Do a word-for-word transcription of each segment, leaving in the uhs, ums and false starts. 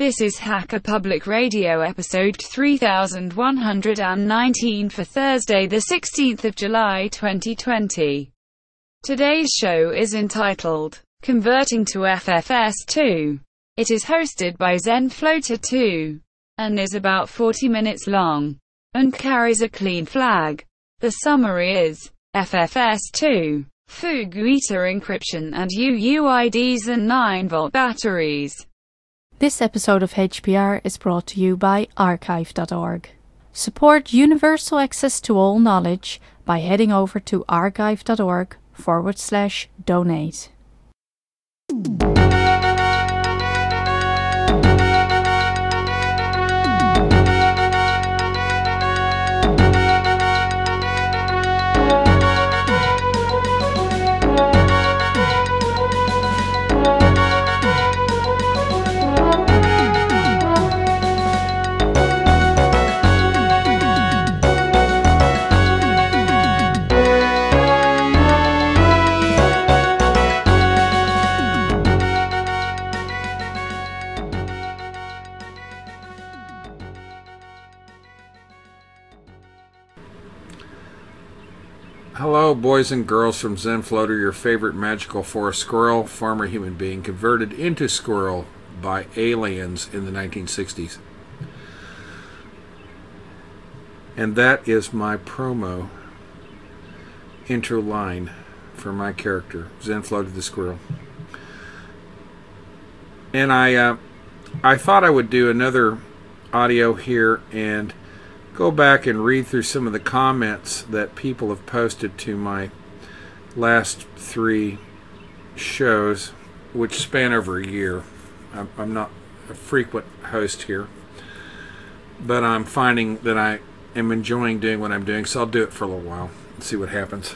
This is Hacker Public Radio episode three thousand one hundred nineteen for Thursday the sixteenth of July twenty twenty. Today's show is entitled, Converting to F F S two. It is hosted by ZenFloater two, and is about forty minutes long, and carries a clean flag. The summary is, F F S two, Fujita encryption and U U I Ds and nine volt batteries. This episode of H P R is brought to you by archive dot org. Support universal access to all knowledge by heading over to archive dot org forward slash donate. Hello, boys and girls from ZenFloater, your favorite magical forest squirrel, farmer human being converted into squirrel by aliens in the nineteen sixties. And that is my promo intro line for my character, ZenFloater the squirrel. And I, uh, I thought I would do another audio here and go back and read through some of the comments that people have posted to my last three shows, which span over a year. I'm, I'm not a frequent host here, but I'm finding that I am enjoying doing what I'm doing, so I'll do it for a little while and see what happens.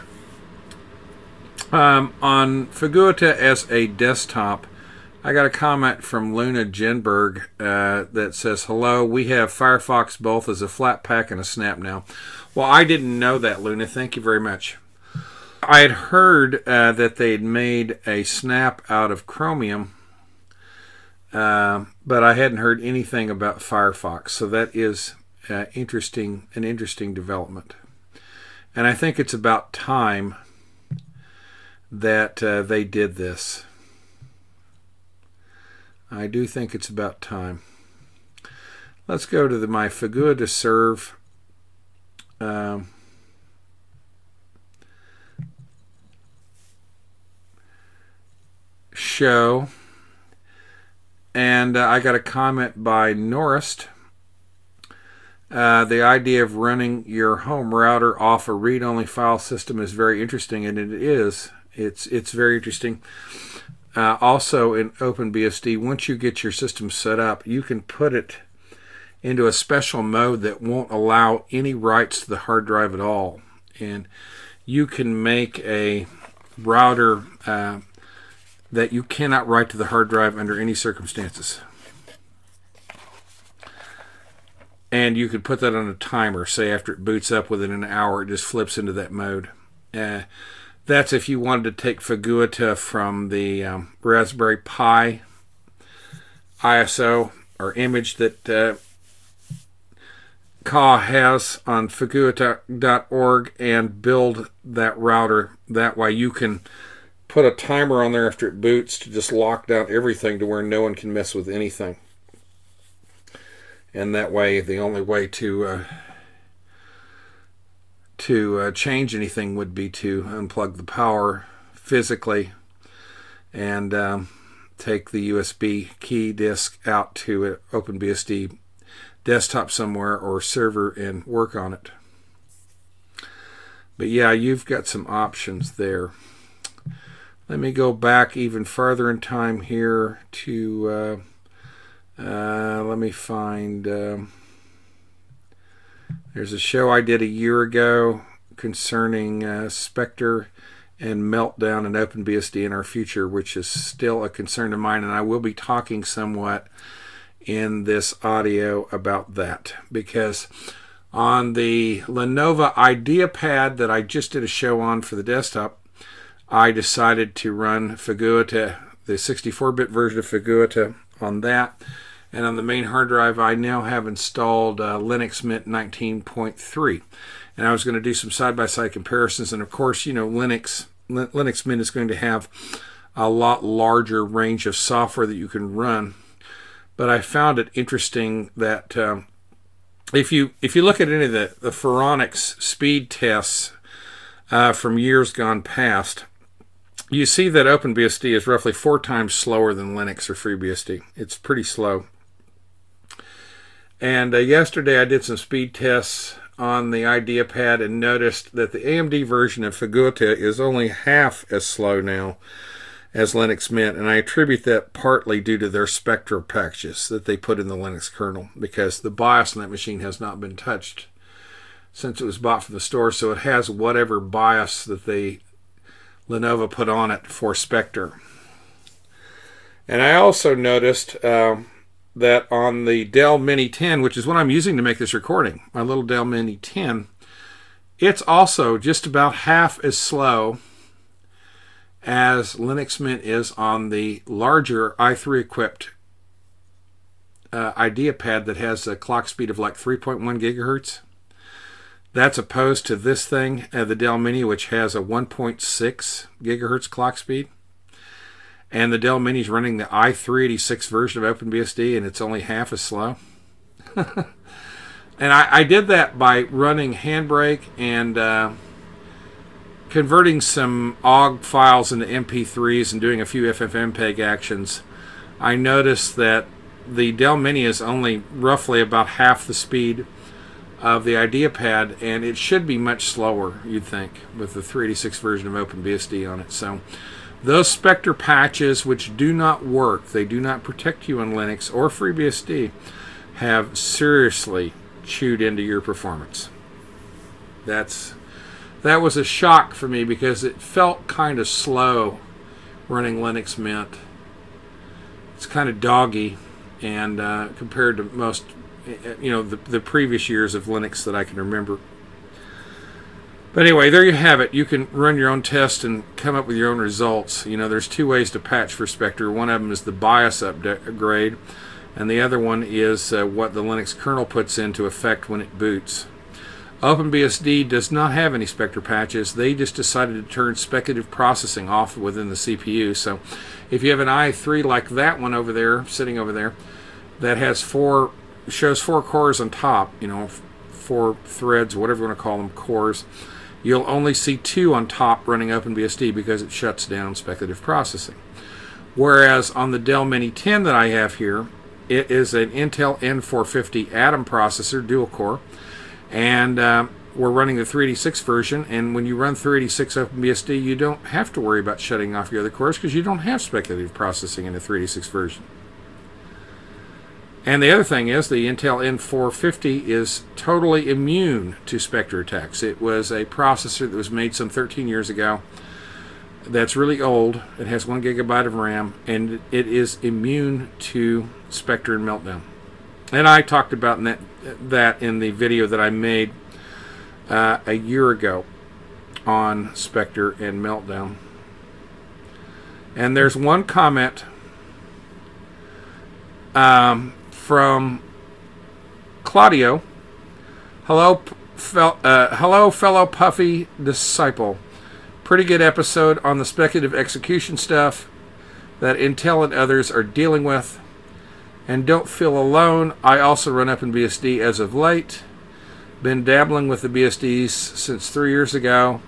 Um, on Fujita as a desktop, I got a comment from Luna Genberg uh, that says, hello, we have Firefox both as a Flatpak and a Snap now. Well, I didn't know that, Luna. Thank you very much. I had heard uh, that they had made a Snap out of Chromium, uh, but I hadn't heard anything about Firefox. So that is uh, interesting, an interesting development. And I think it's about time that uh, they did this. I do think it's about time. Let's go to the, my Fujita serve um, show. And uh, I got a comment by Norist. Uh, the idea of running your home router off a read-only file system is very interesting, and it is. It's, it's very interesting. Uh, also in OpenBSD, once you get your system set up, you can put it into a special mode that won't allow any writes to the hard drive at all. And you can make a router uh, that you cannot write to the hard drive under any circumstances. And you could put that on a timer. Say after it boots up within an hour, it just flips into that mode. Uh, That's if you wanted to take Fujita from the um, Raspberry Pi I S O or image that uh, Ka has on Fujita dot org and build that router. That way you can put a timer on there after it boots to just lock down everything to where no one can mess with anything. And that way, the only way to... Uh, to uh, change anything would be to unplug the power physically and um, take the U S B key disk out to an OpenBSD desktop somewhere or server and work on it. But yeah, you've got some options there. Let me go back even farther in time here to uh, uh, let me find um, there's a show I did a year ago concerning uh, Spectre and Meltdown and OpenBSD in our future, which is still a concern of mine, and I will be talking somewhat in this audio about that, because on the Lenovo IdeaPad that I just did a show on for the desktop, I decided to run Fujita, the sixty-four bit version of Fujita on that, And on the main hard drive, I now have installed uh, Linux Mint nineteen point three. And I was going to do some side-by-side comparisons. And of course, you know, Linux Linux Mint is going to have a lot larger range of software that you can run. But I found it interesting that um, if you if you look at any of the, the Phoronix speed tests uh, from years gone past, you see that OpenBSD is roughly four times slower than Linux or FreeBSD. It's pretty slow. And uh, yesterday I did some speed tests on the IdeaPad and noticed that the A M D version of Figuta is only half as slow now as Linux Mint, and I attribute that partly due to their Spectre packages that they put in the Linux kernel, because the BIOS on that machine has not been touched since it was bought from the store, so it has whatever BIOS that they Lenovo put on it for Spectre. And I also noticed um, that on the Dell Mini ten, which is what I'm using to make this recording, my little Dell Mini ten, it's also just about half as slow as Linux Mint is on the larger i three equipped uh, IdeaPad that has a clock speed of like three point one gigahertz. That's opposed to this thing, uh, the Dell Mini, which has a one point six gigahertz clock speed. And the Dell Mini is running the i three eighty-six version of OpenBSD, and it's only half as slow. And I, I did that by running Handbrake and uh, converting some O G files into M P threes and doing a few F F mpeg actions. I noticed that the Dell Mini is only roughly about half the speed of the IdeaPad, and it should be much slower, you'd think, with the three eighty-six version of OpenBSD on it. So those Spectre patches, which do not work, they do not protect you on Linux or FreeBSD, have seriously chewed into your performance. That's that was a shock for me, because it felt kind of slow running Linux Mint. It's kind of doggy, and uh, compared to most, you know, the, the previous years of Linux that I can remember. But anyway, there you have it. You can run your own test and come up with your own results. You know, there's two ways to patch for Spectre. One of them is the BIOS upgrade, and the other one is uh, what the Linux kernel puts into effect when it boots. OpenBSD does not have any Spectre patches. They just decided to turn speculative processing off within the C P U. So if you have an i three like that one over there, sitting over there, that has four, shows four cores on top, you know, four threads, whatever you want to call them, cores, you'll only see two on top running OpenBSD because it shuts down speculative processing. Whereas on the Dell Mini ten that I have here, it is an Intel N four fifty Atom processor, dual core, and um, we're running the three eighty-six version, and when you run three eighty-six OpenBSD, you don't have to worry about shutting off your other cores because you don't have speculative processing in the three eighty-six version. And the other thing is, the Intel N four fifty is totally immune to Spectre attacks. It was a processor that was made some thirteen years ago that's really old. It has one gigabyte of RAM, and it is immune to Spectre and Meltdown. And I talked about that, that in the video that I made uh, a year ago on Spectre and Meltdown. And there's one comment um, from Claudio. Hello, fel uh, hello, fellow Puffy disciple. Pretty good episode on the speculative execution stuff that Intel and others are dealing with. And don't feel alone. I also run OpenBSD as of late. Been dabbling with the B S Ds since three years ago.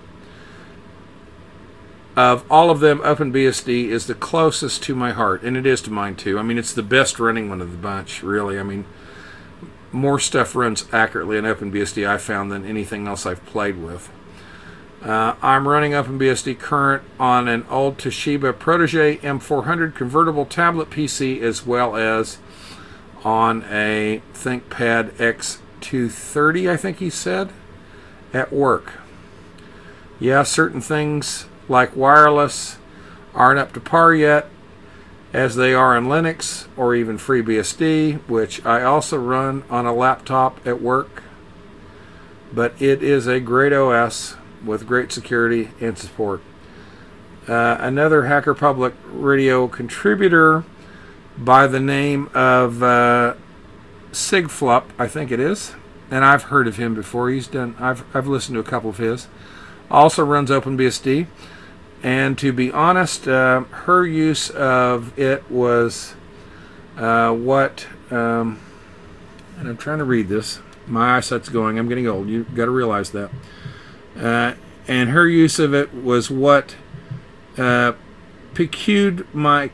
Of all of them, OpenBSD is the closest to my heart, and it is to mine too. I mean, it's the best running one of the bunch, really. I mean, more stuff runs accurately in OpenBSD, I found, than anything else I've played with. Uh, I'm running OpenBSD current on an old Toshiba Protege M four hundred convertible tablet P C, as well as on a ThinkPad X two thirty, I think he said, at work. Yeah, certain things like wireless aren't up to par yet, as they are in Linux or even FreeBSD, which I also run on a laptop at work. But it is a great O S with great security and support. Uh, another Hacker Public Radio contributor by the name of uh, Sigflup, I think it is, and I've heard of him before. He's done. I've I've listened to a couple of his. Also runs OpenBSD, and to be honest, uh, her use of it was uh, what. Um, and I'm trying to read this. My eyesight's going. I'm getting old. You've got to realize that. Uh, and her use of it was what uh, piqued my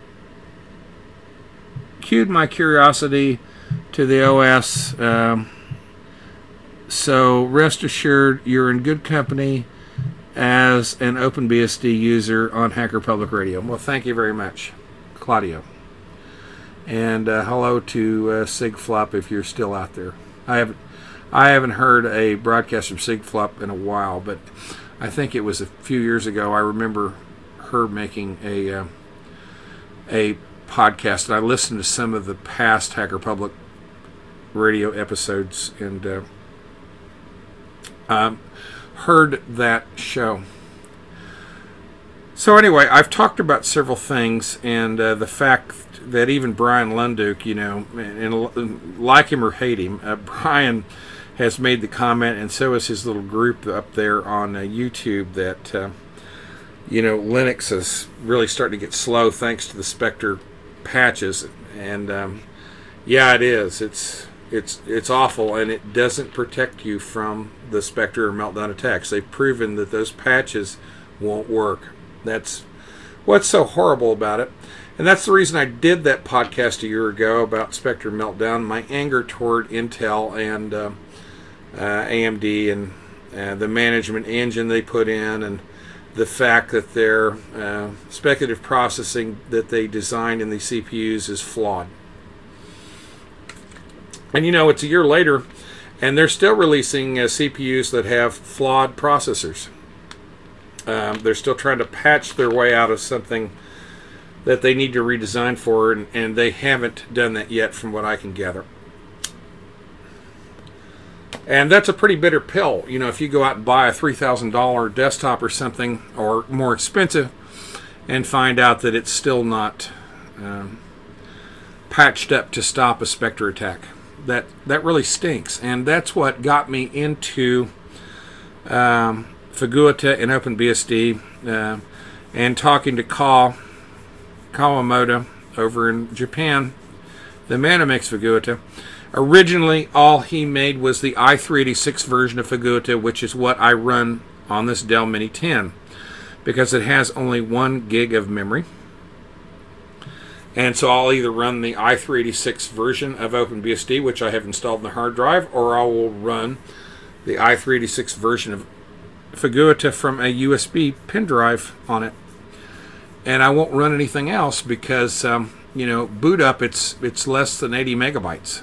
cued my curiosity to the O S. Um, so rest assured, you're in good company as an OpenBSD user on Hacker Public Radio. Well, thank you very much, Claudio. And uh, hello to uh, Sigflup if you're still out there. I haven't, I haven't heard a broadcast from Sigflup in a while, but I think it was a few years ago. I remember her making a uh, a podcast, and I listened to some of the past Hacker Public Radio episodes and uh, um, heard that show. So anyway, I've talked about several things, and uh, the fact that even Brian Lunduke, you know, and, and like him or hate him, uh, Brian has made the comment, and so is his little group up there on uh, YouTube, that uh, you know, Linux is really starting to get slow thanks to the Spectre patches, and um, yeah, it is. It's it's it's awful, and it doesn't protect you from the Spectre or Meltdown attacks. They've proven that those patches won't work. That's what's so horrible about it. And that's the reason I did that podcast a year ago about Spectre Meltdown, my anger toward Intel and uh, uh, A M D and uh, the management engine they put in, and the fact that their uh, speculative processing that they designed in these C P Us is flawed. And you know, it's a year later, and they're still releasing uh, C P Us that have flawed processors. Um, they're still trying to patch their way out of something that they need to redesign for, and, and they haven't done that yet from what I can gather. And that's a pretty bitter pill. You know, if you go out and buy a three thousand dollars desktop or something, or more expensive, and find out that it's still not um, patched up to stop a Spectre attack. That, that really stinks. And that's what got me into um, Figuita and OpenBSD, uh, and talking to Ka Kawamoto over in Japan, the man who makes Figuita. Originally, all he made was the i three eighty-six version of Figuita, which is what I run on this Dell Mini ten, because it has only one gig of memory. And so I'll either run the i three eighty-six version of OpenBSD, which I have installed in the hard drive, or I will run the i three eighty-six version of Figuita from a U S B pen drive on it. And I won't run anything else because, um, you know, boot up, it's it's less than eighty megabytes.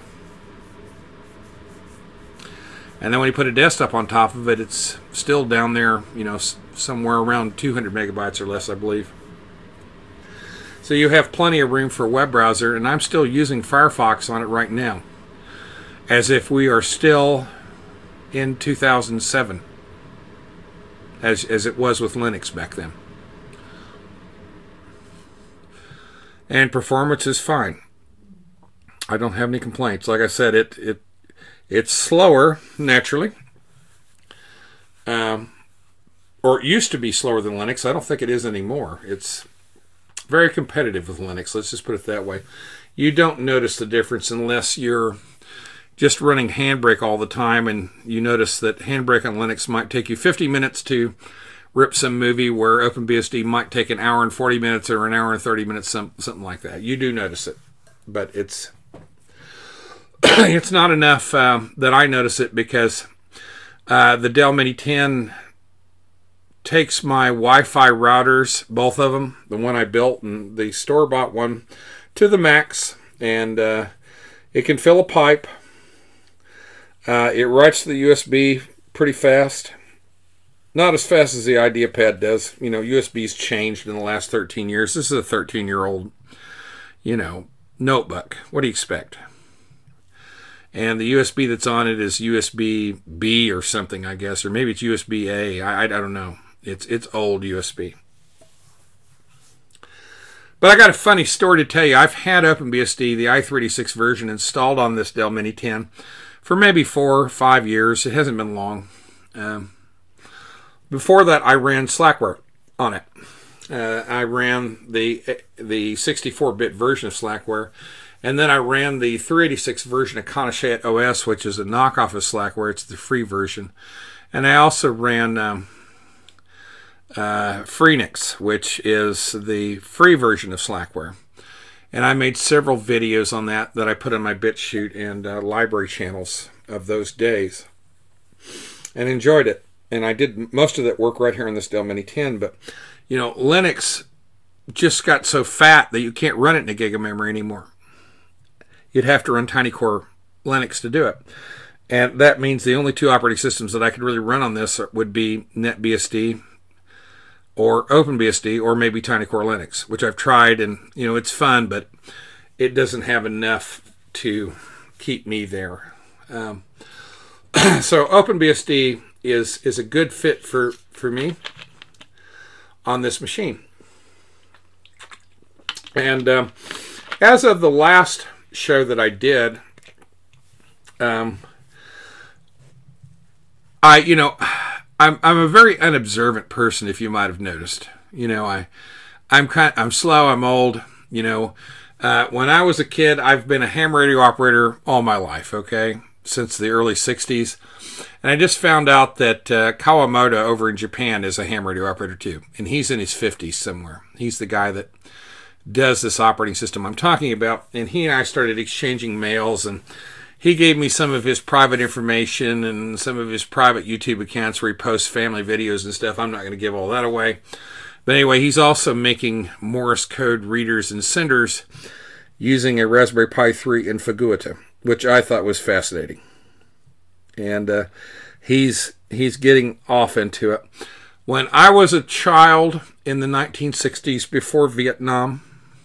And then when you put a desktop on top of it, it's still down there, you know, somewhere around two hundred megabytes or less, I believe. So you have plenty of room for a web browser, and I'm still using Firefox on it right now, as if we are still in two thousand seven, as, as it was with Linux back then. And performance is fine. I don't have any complaints. Like I said, it it it's slower naturally, um, or it used to be slower than Linux. I don't think it is anymore. It's very competitive with Linux. Let's just put it that way. You don't notice the difference unless you're just running Handbrake all the time, and you notice that Handbrake on Linux might take you fifty minutes to rip some movie, where OpenBSD might take an hour and forty minutes or an hour and thirty minutes, some, something like that. You do notice it, but it's it's not enough um, that I notice it, because uh, the Dell Mini ten takes my Wi-Fi routers, both of them, the one I built and the store-bought one, to the max, and uh, it can fill a pipe. Uh, it writes to the U S B pretty fast. Not as fast as the IdeaPad does. You know, U S B's changed in the last thirteen years. This is a thirteen-year-old, you know, notebook. What do you expect? And the U S B that's on it is U S B B or something, I guess. Or maybe it's U S B A. I, I, I don't know. It's, it's old U S B. But I got a funny story to tell you. I've had OpenBSD, the i three eighty-six version, installed on this Dell Mini ten for maybe four or five years. It hasn't been long. Um, before that, I ran Slackware on it. Uh, I ran the the sixty-four bit version of Slackware, and then I ran the three eighty-six version of Konoshat O S, which is a knockoff of Slackware. It's the free version. And I also ran um, uh, Freenix, which is the free version of Slackware. And I made several videos on that that I put on my BitChute and uh, library channels of those days, and enjoyed it. And I did most of that work right here on this Dell Mini ten. But, you know, Linux just got so fat that you can't run it in a gig of memory anymore. You'd have to run TinyCore Linux to do it. And that means the only two operating systems that I could really run on this would be NetBSD or OpenBSD or maybe TinyCore Linux, which I've tried, and, you know, it's fun, but it doesn't have enough to keep me there. Um, so OpenBSD is is a good fit for, for me on this machine. And um, as of the last show that I did, um, I, you know, I'm I'm a very unobservant person, if you might have noticed. You know, I, I'm kind, I'm slow, I'm old. You know, uh, when I was a kid, I've been a ham radio operator all my life. Okay, since the early sixties, and I just found out that uh, Kawamoto over in Japan is a ham radio operator too, and he's in his fifties somewhere. He's the guy that does this operating system I'm talking about, and he and I started exchanging mails, and he gave me some of his private information and some of his private YouTube accounts where he posts family videos and stuff. I'm not going to give all that away. But anyway, he's also making Morse code readers and senders using a Raspberry Pi three and Figuita, which I thought was fascinating. And uh, he's he's getting off into it. When I was a child in the nineteen sixties, before Vietnam,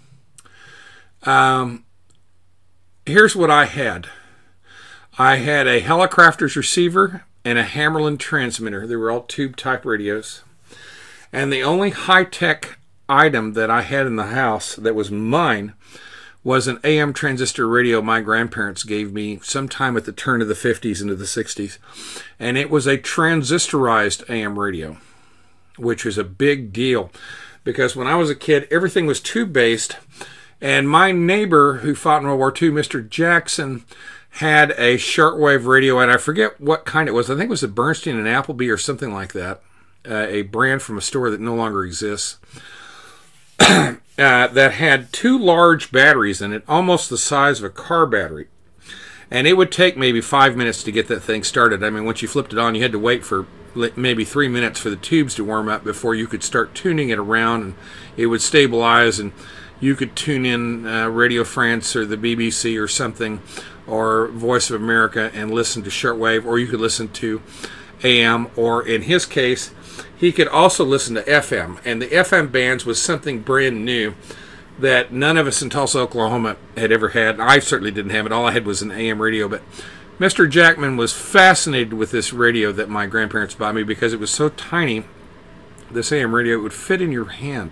um, here's what I had. I had a Helicrafters receiver and a Hammerlin transmitter. They were all tube-type radios. And the only high-tech item that I had in the house that was mine was an A M transistor radio my grandparents gave me sometime at the turn of the fifties into the sixties. And it was a transistorized A M radio, which was a big deal. Because when I was a kid, everything was tube-based. And my neighbor who fought in World War Two, Mister Jackson, had a shortwave radio, and I forget what kind it was. I think it was a Bernstein and Appleby or something like that, uh, a brand from a store that no longer exists, uh, that had two large batteries in it, almost the size of a car battery. And it would take maybe five minutes to get that thing started. I mean, once you flipped it on, you had to wait for maybe three minutes for the tubes to warm up before you could start tuning it around, and it would stabilize, and you could tune in uh, Radio France or the B B C or something, or Voice of America, and listen to shortwave, or you could listen to A M, or in his case, he could also listen to F M. And the F M bands was something brand new that none of us in Tulsa, Oklahoma had ever had. I certainly didn't have it. All I had was an A M radio. But Mister Jackman was fascinated with this radio that my grandparents bought me because it was so tiny, this A M radio, it would fit in your hand.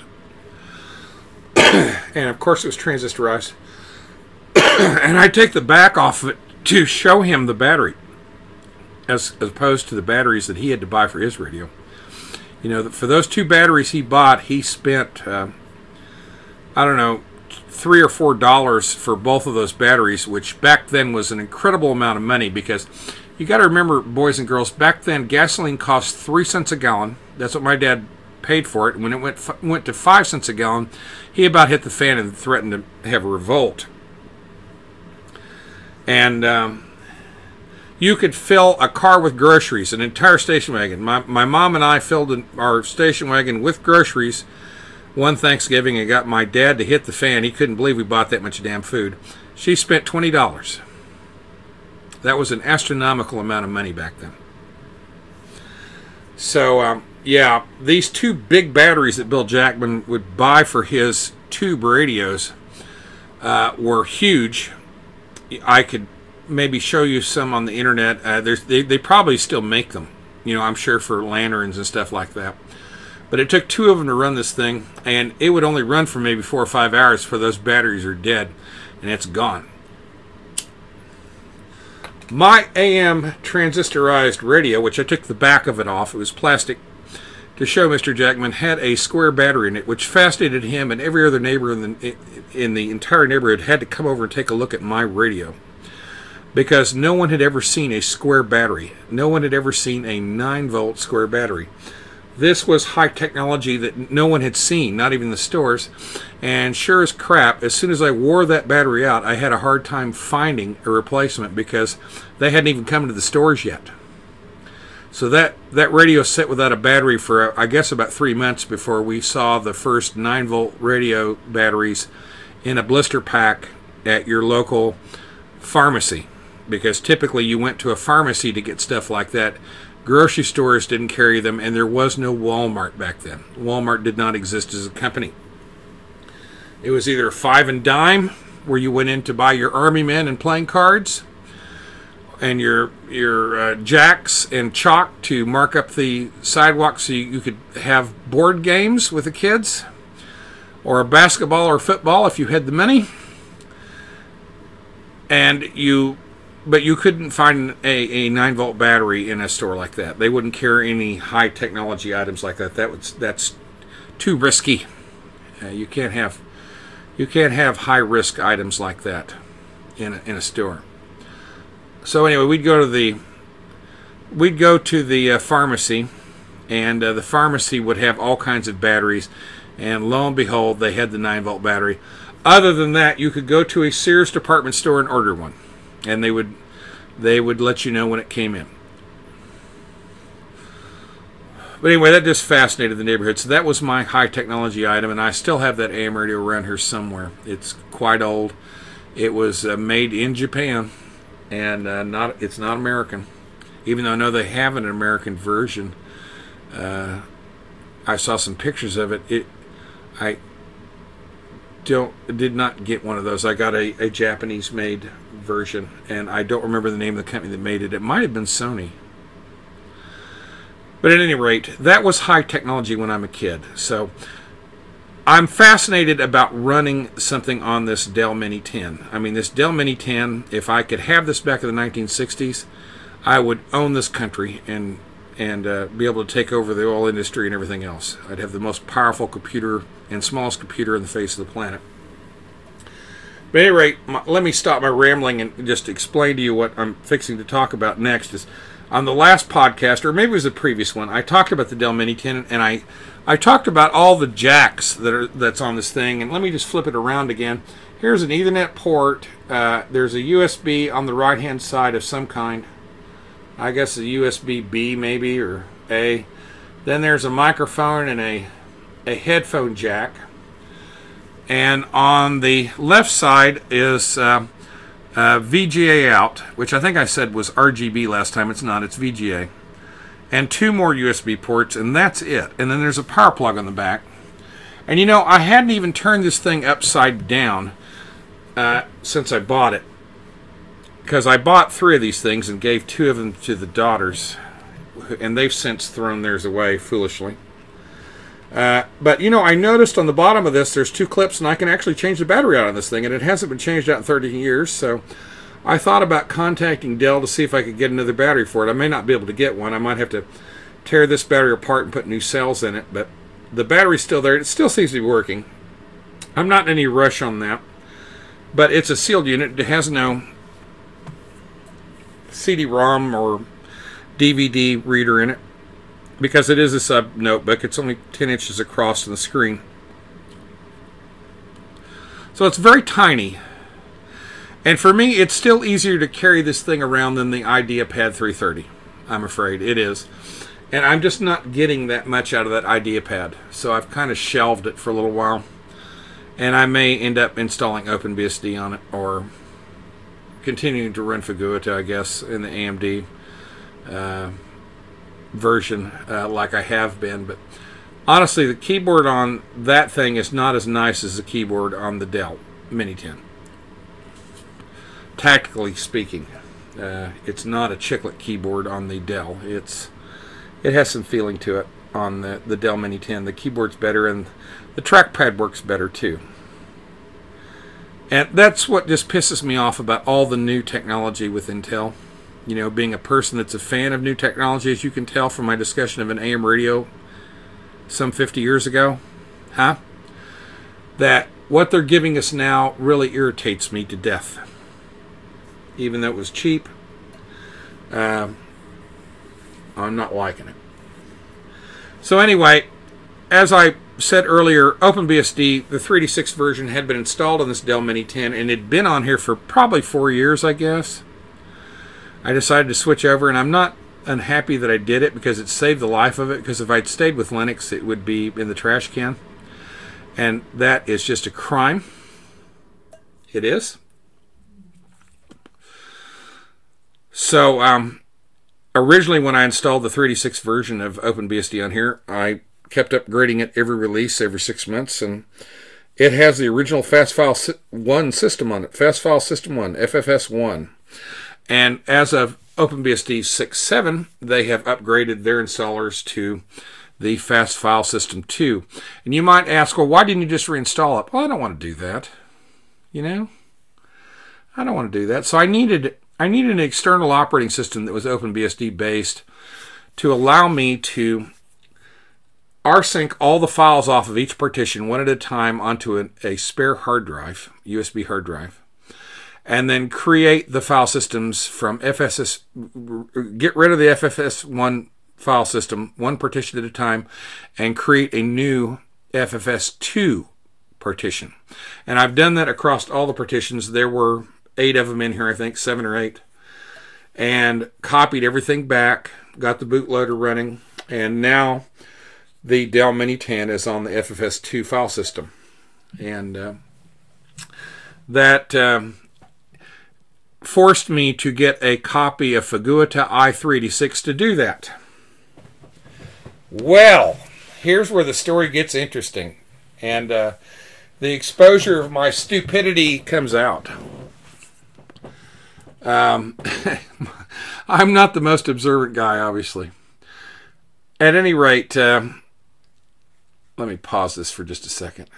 And of course it was transistorized. And I'd take the back off of it to show him the battery, as, as opposed to the batteries that he had to buy for his radio. You know, for those two batteries he bought, he spent, uh, I don't know, three or four dollars for both of those batteries, which back then was an incredible amount of money, because you got to remember, boys and girls, back then gasoline cost three cents a gallon. That's what my dad paid for it. And when it went went to five cents a gallon, he about hit the fan and threatened to have a revolt. And um, you could fill a car with groceries, an entire station wagon. My my mom and I filled an, our station wagon with groceries one Thanksgiving and got my dad to hit the fan. He couldn't believe we bought that much damn food. She spent twenty dollars. That was an astronomical amount of money back then. So, um, yeah, these two big batteries that Bill Jackman would buy for his tube radios uh, were huge. I could maybe show you some on the internet. Uh, there's, they, they probably still make them, you know, I'm sure, for lanterns and stuff like that. But it took two of them to run this thing, and it would only run for maybe four or five hours before those batteries are dead, and it's gone. My A M transistorized radio, which I took the back of it off, it was plastic, to show Mister Jackman, had a square battery in it, which fascinated him, and every other neighbor in the, in the entire neighborhood had to come over and take a look at my radio. Because no one had ever seen a square battery. No one had ever seen a nine volt square battery. This was high technology that no one had seen, not even the stores. And sure as crap, as soon as I wore that battery out, I had a hard time finding a replacement because they hadn't even come to the stores yet. So that, that radio sat without a battery for, I guess, about three months before we saw the first nine volt radio batteries in a blister pack at your local pharmacy. Because typically you went to a pharmacy to get stuff like that. Grocery stores didn't carry them, and there was no Walmart back then. Walmart did not exist as a company. It was either five and dime, where you went in to buy your army men and playing cards, and your your uh, jacks and chalk to mark up the sidewalk so you, you could have board games with the kids, or a basketball or football if you had the money. And you... But you couldn't find a, a nine volt battery in a store like that. They wouldn't carry any high technology items like that. That was that's too risky. Uh, you can't have you can't have high risk items like that in a, in a store. So anyway, we'd go to the we'd go to the uh, pharmacy, and uh, the pharmacy would have all kinds of batteries. And lo and behold, they had the nine volt battery. Other than that, you could go to a Sears department store and order one. And they would they would let you know when it came in. But anyway, that just fascinated the neighborhood. So that was my high technology item, and I still have that A M radio around here somewhere. It's quite old. It was uh, made in Japan, and uh, not it's not American. Even though I know they have an American version. Uh, I saw some pictures of it. It I don't did not get one of those. I got a, a Japanese made version, and I don't remember the name of the company that made it. It might have been Sony. But at any rate, that was high technology when I'm a kid. So I'm fascinated about running something on this Dell Mini ten. I mean, this Dell Mini ten, if I could have this back in the nineteen sixties, I would own this country and and uh, be able to take over the oil industry and everything else. I'd have the most powerful computer and smallest computer on the face of the planet. But at any rate, my, let me stop my rambling and just explain to you what I'm fixing to talk about next. Is on the last podcast, or maybe it was the previous one, I talked about the Dell Mini ten, and I, I talked about all the jacks that are that's on this thing. And let me just flip it around again. Here's an Ethernet port. Uh, there's a U S B on the right-hand side of some kind. I guess a U S B B maybe, or A. Then there's a microphone and a, a headphone jack. And on the left side is uh, uh, V G A out, which I think I said was R G B last time. It's not, it's V G A. And two more U S B ports, and that's it. And then there's a power plug on the back. And you know, I hadn't even turned this thing upside down uh, since I bought it. Because I bought three of these things and gave two of them to the daughters. And they've since thrown theirs away, foolishly. Uh, but, you know, I noticed on the bottom of this, there's two clips, and I can actually change the battery out on this thing. And it hasn't been changed out in thirty years, so I thought about contacting Dell to see if I could get another battery for it. I may not be able to get one. I might have to tear this battery apart and put new cells in it. But the battery's still there. It still seems to be working. I'm not in any rush on that. But it's a sealed unit. It has no C D ROM or D V D reader in it, because it is a sub notebook. It's only ten inches across on the screen, so it's very tiny. And for me, it's still easier to carry this thing around than the IdeaPad three thirty. I'm afraid it is, and I'm just not getting that much out of that IdeaPad, so I've kind of shelved it for a little while. And I may end up installing OpenBSD on it, or continuing to run Figuita, I guess, in the A M D uh, version, uh, like I have been. But honestly, the keyboard on that thing is not as nice as the keyboard on the Dell Mini ten. Tactically speaking, uh, it's not a chiclet keyboard on the Dell. It's it has some feeling to it. on the, the Dell Mini ten. The keyboard's better and the trackpad works better too. And that's what just pisses me off about all the new technology with Intel. You know, being a person that's a fan of new technology, as you can tell from my discussion of an A M radio some fifty years ago, huh? That what they're giving us now really irritates me to death. Even though it was cheap, uh, I'm not liking it. So anyway, as I said earlier, OpenBSD, the three eighty-six version, had been installed on this Dell Mini ten, and it had been on here for probably four years, I guess. I decided to switch over, and I'm not unhappy that I did it because it saved the life of it, because if I'd stayed with Linux, it would be in the trash can. And that is just a crime. It is. So, um, originally when I installed the three eighty-six version of OpenBSD on here, I kept upgrading it every release, every six months, and it has the original FastFile one system on it, FastFile System one, F F S one. And as of OpenBSD six point seven, they have upgraded their installers to the FastFile System two. And you might ask, well, why didn't you just reinstall it? Well, I don't want to do that. You know? I don't want to do that. So I needed I needed an external operating system that was OpenBSD based to allow me to rsync all the files off of each partition one at a time onto a, a spare hard drive, U S B hard drive, and then create the file systems from F S S, get rid of the F F S one file system, one partition at a time, and create a new F F S two partition. And I've done that across all the partitions. There were eight of them in here, I think, seven or eight. And copied everything back, got the bootloader running, and now the Dell Mini ten is on the F F S two file system. And uh, that um, forced me to get a copy of Figuita i three eighty-six to do that. Well, here's where the story gets interesting. And uh, the exposure of my stupidity comes out. Um, I'm not the most observant guy, obviously. At any rate, uh, let me pause this for just a second.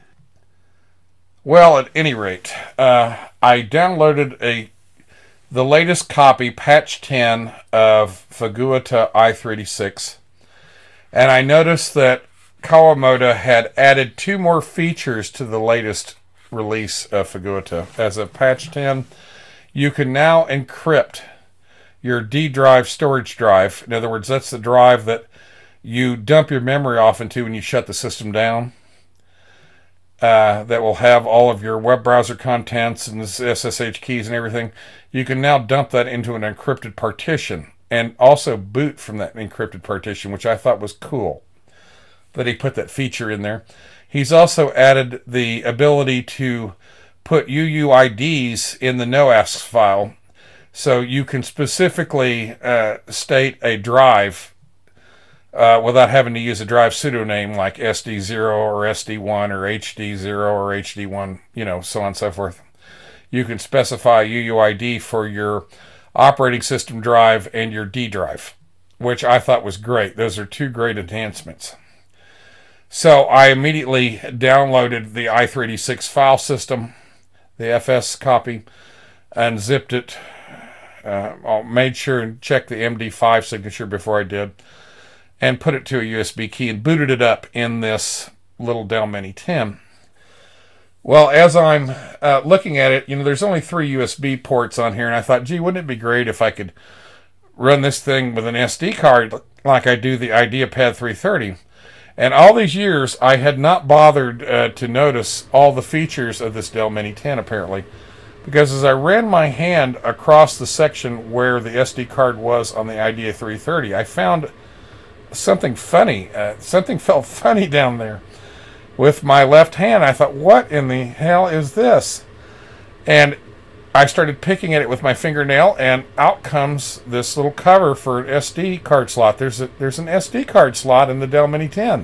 Well, at any rate, uh, I downloaded a the latest copy, patch ten, of Figuita i three eighty-six, and I noticed that Kawamoto had added two more features to the latest release of Figuita. As of patch ten, you can now encrypt your D drive storage drive. In other words, that's the drive that you dump your memory off into when you shut the system down. Uh, that will have all of your web browser contents and S S H keys and everything. You can now dump that into an encrypted partition and also boot from that encrypted partition, which I thought was cool that he put that feature in there. He's also added the ability to put U U I Ds in the noasks file, so you can specifically uh, state a drive uh, without having to use a drive pseudonym like S D zero or S D one or H D zero or H D one, you know, so on and so forth. You can specify U U I D for your operating system drive and your D drive, which I thought was great. Those are two great enhancements. So I immediately downloaded the i three eighty-six file system, the F S copy, and zipped it. Uh, I made sure and checked the M D five signature before I did, and put it to a U S B key and booted it up in this little Dell Mini ten. Well, as I'm uh, looking at it, you know, there's only three U S B ports on here, and I thought, gee, wouldn't it be great if I could run this thing with an S D card like I do the IdeaPad three thirty? And all these years, I had not bothered uh, to notice all the features of this Dell Mini ten, apparently. Because as I ran my hand across the section where the S D card was on the Idea three thirty, I found something funny. Uh, something felt funny down there. With my left hand, I thought, what in the hell is this? And I started picking at it with my fingernail, and out comes this little cover for an S D card slot. There's a, there's an S D card slot in the Dell Mini ten.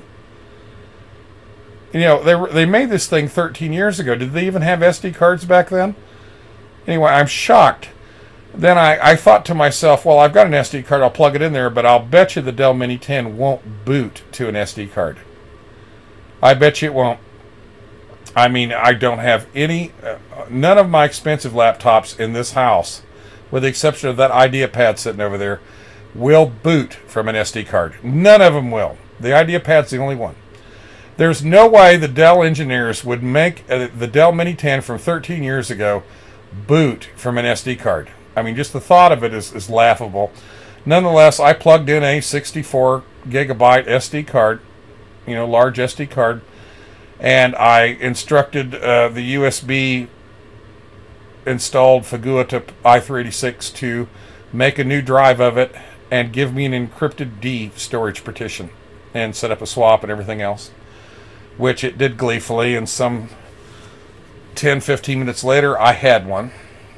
You know, they were, they made this thing thirteen years ago. Did they even have S D cards back then? Anyway, I'm shocked then I, I thought to myself, well, I've got an S D card, I'll plug it in there, but I'll bet you the Dell Mini ten won't boot to an S D card. I bet you it won't. I mean, I don't have any, uh, none of my expensive laptops in this house, with the exception of that IdeaPad sitting over there, will boot from an S D card. None of them will. The IdeaPad's the only one. There's no way the Dell engineers would make uh, the Dell Mini ten from thirteen years ago boot from an S D card. I mean, just the thought of it is, is laughable. Nonetheless, I plugged in a sixty-four gigabyte S D card, you know, large S D card, and I instructed uh, the U S B installed Figuita i three eighty-six to make a new drive of it and give me an encrypted D storage partition and set up a swap and everything else, which it did gleefully, and some ten, fifteen minutes later I had one.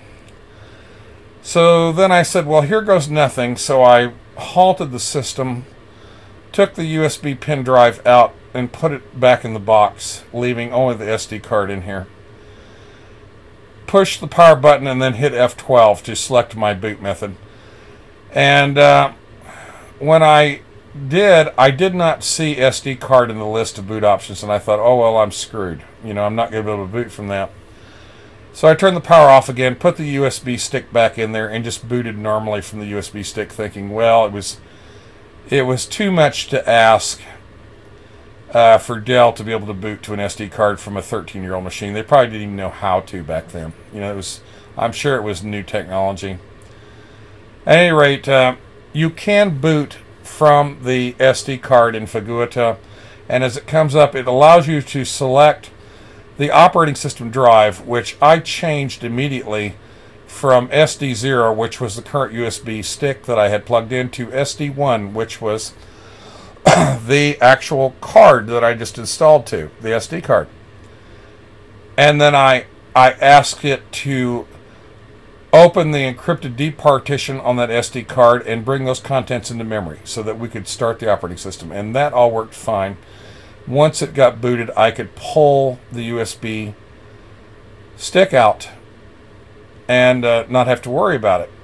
So then I said, well, here goes nothing. So I halted the system, took the U S B pen drive out and put it back in the box, leaving only the S D card in here. Pushed the power button and then hit F twelve to select my boot method. And uh, when I did, I did not see S D card in the list of boot options, and I thought, oh, well, I'm screwed. You know, I'm not going to be able to boot from that. So I turned the power off again, put the U S B stick back in there, and just booted normally from the U S B stick, thinking, well, it was it was too much to ask uh, for Dell to be able to boot to an S D card from a thirteen-year-old machine. They probably didn't even know how to back then. You know, it was. I'm sure it was new technology. At any rate, uh, you can boot from the S D card in Figuita, and as it comes up, it allows you to select the operating system drive, which I changed immediately from S D zero, which was the current U S B stick that I had plugged in, to S D one, which was the actual card that I just installed to, the S D card. And then I, I asked it to open the encrypted D partition on that S D card and bring those contents into memory so that we could start the operating system. And that all worked fine. Once it got booted, I could pull the U S B stick out and uh, not have to worry about it.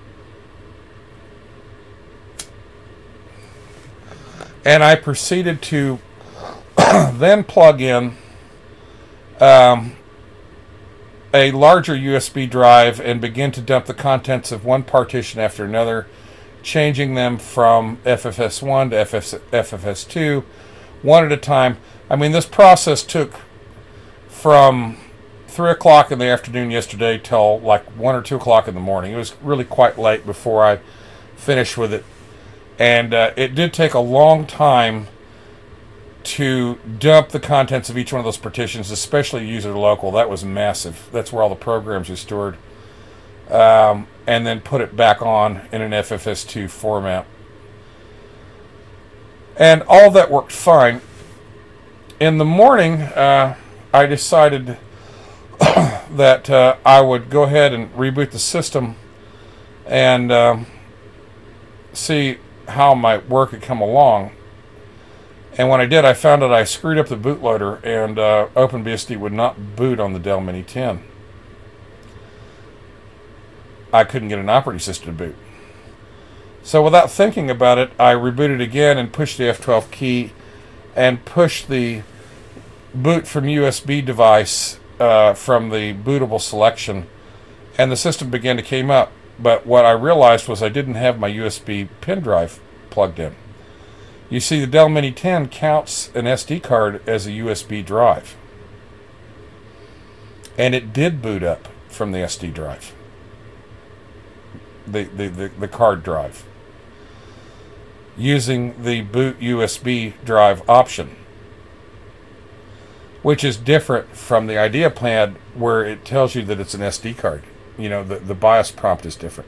And I proceeded to then plug in um, a larger U S B drive and begin to dump the contents of one partition after another, changing them from F F S one to F F S two, one at a time. I mean, this process took from three o'clock in the afternoon yesterday till like one or two o'clock in the morning. It was really quite late before I finished with it. And uh, it did take a long time to dump the contents of each one of those partitions, especially user local. That was massive. That's where all the programs are stored. Um, and then put it back on in an F F S two format. And all that worked fine. In the morning, uh, I decided that uh, I would go ahead and reboot the system and um, see how my work had come along. And when I did, I found out I screwed up the bootloader, and uh, OpenBSD would not boot on the Dell Mini ten. I couldn't get an operating system to boot. So without thinking about it, I rebooted again and pushed the F twelve key and pushed the boot from U S B device uh, from the bootable selection, and the system began to came up. But what I realized was I didn't have my U S B pen drive plugged in. You see, the Dell Mini ten counts an S D card as a U S B drive. And it did boot up from the S D drive. The, the, the, the card drive. Using the boot U S B drive option. Which is different from the IdeaPad, where it tells you that it's an S D card. You know, the, the BIOS prompt is different.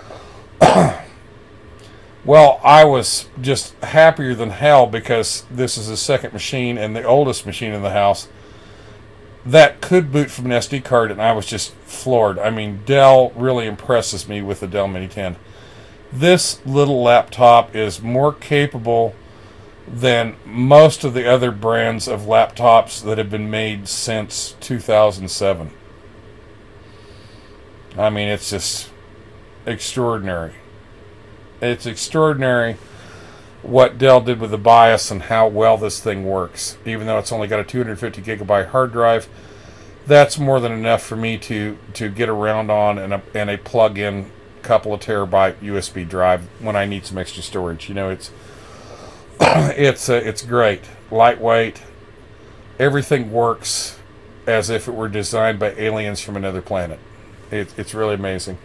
Well, I was just happier than hell because this is the second machine and the oldest machine in the house that could boot from an S D card, and I was just floored. I mean, Dell really impresses me with the Dell Mini ten. This little laptop is more capable than most of the other brands of laptops that have been made since two thousand seven. I mean, it's just extraordinary. It's extraordinary what Dell did with the BIOS and how well this thing works. Even though it's only got a two hundred fifty gigabyte hard drive, that's more than enough for me to, to get around on and a, and a plug-in couple of terabyte U S B drive when I need some extra storage. You know, it's it's uh, it's great, lightweight. Everything works as if it were designed by aliens from another planet. It, it's really amazing.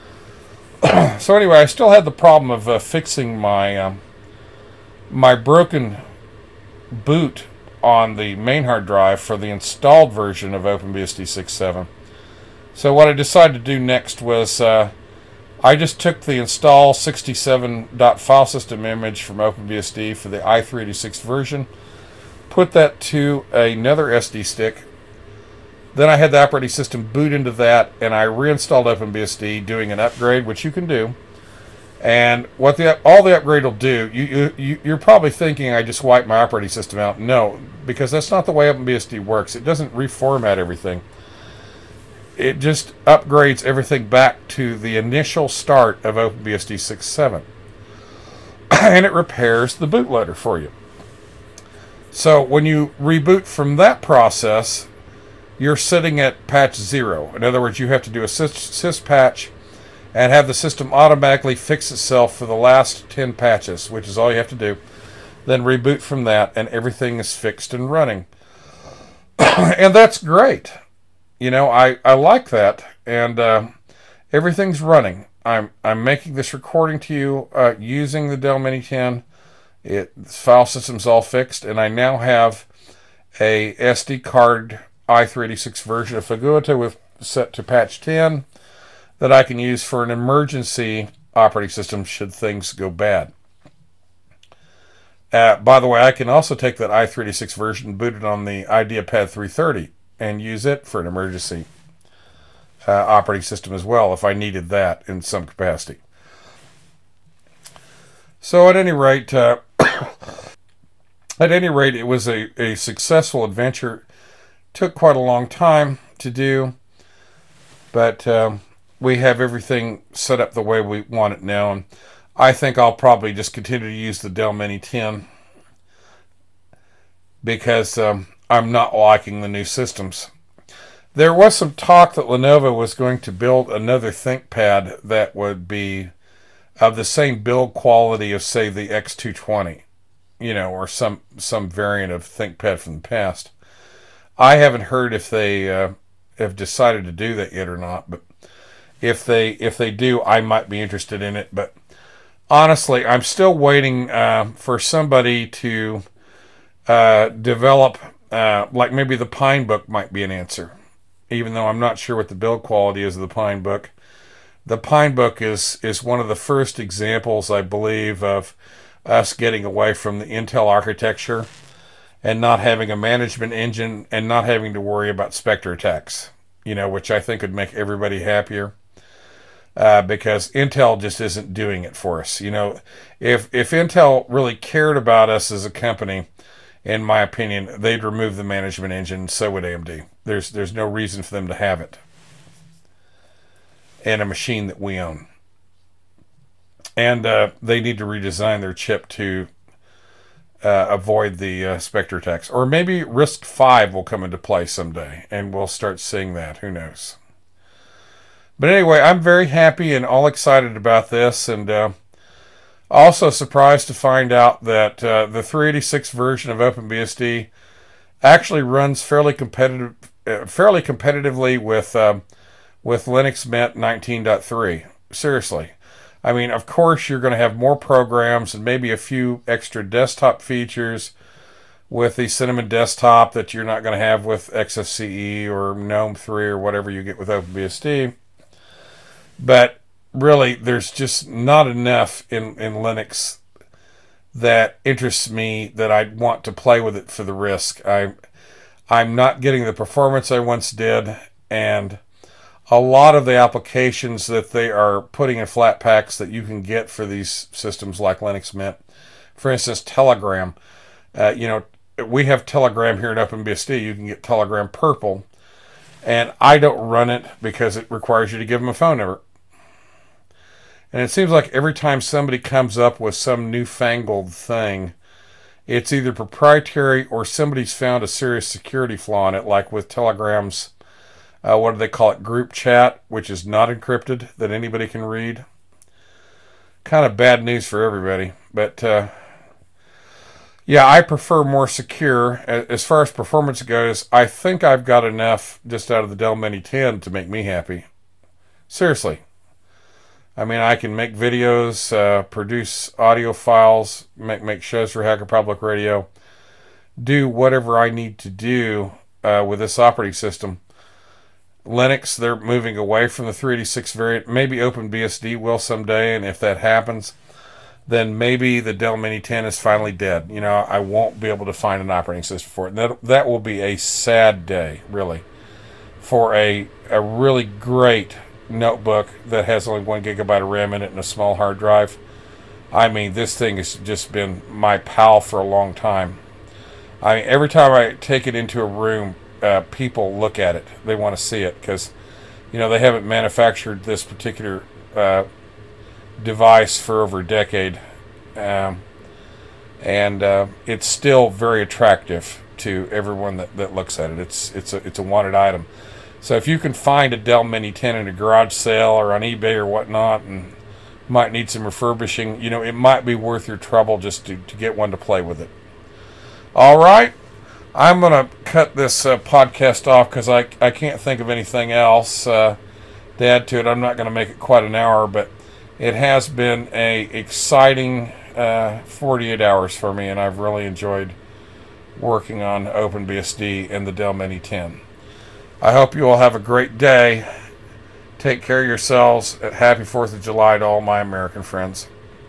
So anyway, I still had the problem of uh, fixing my um, my broken boot on the main hard drive for the installed version of OpenBSD six point seven. So what I decided to do next was uh, I just took the install sixty-seven dot file system image from OpenBSD for the i three eighty-six version, put that to another S D stick. Then I had the operating system boot into that, and I reinstalled OpenBSD, doing an upgrade, which you can do. And what the all the upgrade will do, you, you, you're probably thinking I just wiped my operating system out. No, because that's not the way OpenBSD works. It doesn't reformat everything. It just upgrades everything back to the initial start of OpenBSD six point seven. And it repairs the bootloader for you. So when you reboot from that process, you're sitting at patch zero. In other words, you have to do a sys, sys patch and have the system automatically fix itself for the last ten patches, which is all you have to do. Then reboot from that, and everything is fixed and running. And that's great. You know, I, I like that, and uh, everything's running. I'm I'm making this recording to you uh, using the Dell Mini ten. It the file system's all fixed, and I now have a S D card i three eighty-six version of Fuguita with set to patch ten that I can use for an emergency operating system should things go bad. Uh, by the way, I can also take that i three eighty-six version booted on the IdeaPad three thirty and use it for an emergency uh, operating system as well if I needed that in some capacity. So at any rate, uh, at any rate, it was a, a successful adventure. Took quite a long time to do, but um, we have everything set up the way we want it now, and I think I'll probably just continue to use the Dell Mini ten because um, I'm not liking the new systems. There was some talk that Lenovo was going to build another ThinkPad that would be of the same build quality of, say, the X two twenty, you know, or some some variant of ThinkPad from the past. I haven't heard if they uh, have decided to do that yet or not, but if they if they do, I might be interested in it. But honestly, I'm still waiting uh, for somebody to uh, develop, uh, like maybe the Pinebook might be an answer, even though I'm not sure what the build quality is of the Pinebook. The Pinebook is, is one of the first examples, I believe, of us getting away from the Intel architecture and not having a management engine and not having to worry about Spectre attacks, you know, which I think would make everybody happier. Uh, because Intel just isn't doing it for us. You know, if if Intel really cared about us as a company, in my opinion, they'd remove the management engine. So would A M D. There's there's no reason for them to have it in a machine that we own. And uh, they need to redesign their chip to uh, avoid the uh, Spectre attacks, or maybe RISC five will come into play someday, and we'll start seeing that. Who knows? But anyway, I'm very happy and all excited about this, and uh, also surprised to find out that uh, the three eighty-six version of OpenBSD actually runs fairly competitive, uh, fairly competitively with uh, with Linux Mint nineteen point three. Seriously, I mean, of course, you're going to have more programs and maybe a few extra desktop features with the Cinnamon Desktop that you're not going to have with X F C E or GNOME three or whatever you get with OpenBSD. But really, there's just not enough in, in Linux that interests me that I'd want to play with it for the risk. I, I'm not getting the performance I once did, and a lot of the applications that they are putting in flat packs that you can get for these systems like Linux Mint, for instance, Telegram. Uh, you know, we have Telegram here at OpenBSD. You can get Telegram Purple. And I don't run it because it requires you to give them a phone number. And it seems like every time somebody comes up with some newfangled thing, it's either proprietary or somebody's found a serious security flaw in it, like with Telegram's, uh, what do they call it, group chat, which is not encrypted, that anybody can read. Kind of bad news for everybody. But, uh, yeah, I prefer more secure. As far as performance goes, I think I've got enough just out of the Dell Mini ten to make me happy. Seriously. I mean, I can make videos, uh, produce audio files, make make shows for Hacker Public Radio, do whatever I need to do uh, with this operating system. Linux, they're moving away from the three eighty-six variant. Maybe OpenBSD will someday, and if that happens, then maybe the Dell Mini ten is finally dead. You know, I won't be able to find an operating system for it. And that, that will be a sad day, really, for a, a really great notebook that has only one gigabyte of RAM in it and a small hard drive. I mean, this thing has just been my pal for a long time. I mean, every time I take it into a room, uh, people look at it. They want to see it because, you know, they haven't manufactured this particular uh, device for over a decade, um, and uh, it's still very attractive to everyone that, that looks at it. It's it's a it's a wanted item. So if you can find a Dell Mini ten in a garage sale or on eBay or whatnot and might need some refurbishing, you know, it might be worth your trouble just to, to get one to play with it. All right. I'm going to cut this uh, podcast off because I, I can't think of anything else uh, to add to it. I'm not going to make it quite an hour, but it has been a exciting uh, forty-eight hours for me, and I've really enjoyed working on OpenBSD and the Dell Mini ten. I hope you all have a great day. Take care of yourselves. Happy fourth of July to all my American friends.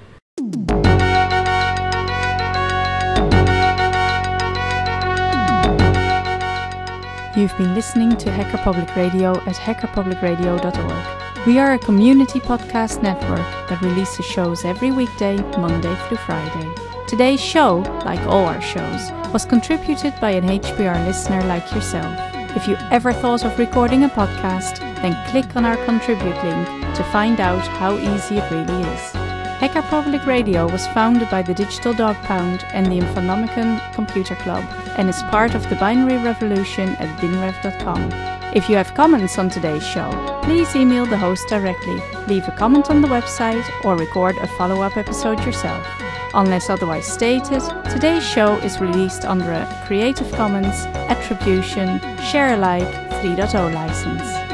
You've been listening to Hacker Public Radio at hacker public radio dot org. We are a community podcast network that releases shows every weekday, Monday through Friday. Today's show, like all our shows, was contributed by an H P R listener like yourself. If you ever thought of recording a podcast, then click on our contribute link to find out how easy it really is. Hacker Public Radio was founded by the Digital Dog Pound and the Infonomicon Computer Club and is part of the Binary Revolution at binrev dot com. If you have comments on today's show, please email the host directly, leave a comment on the website, or record a follow-up episode yourself. Unless otherwise stated, today's show is released under a Creative Commons Attribution Share Alike three point oh license.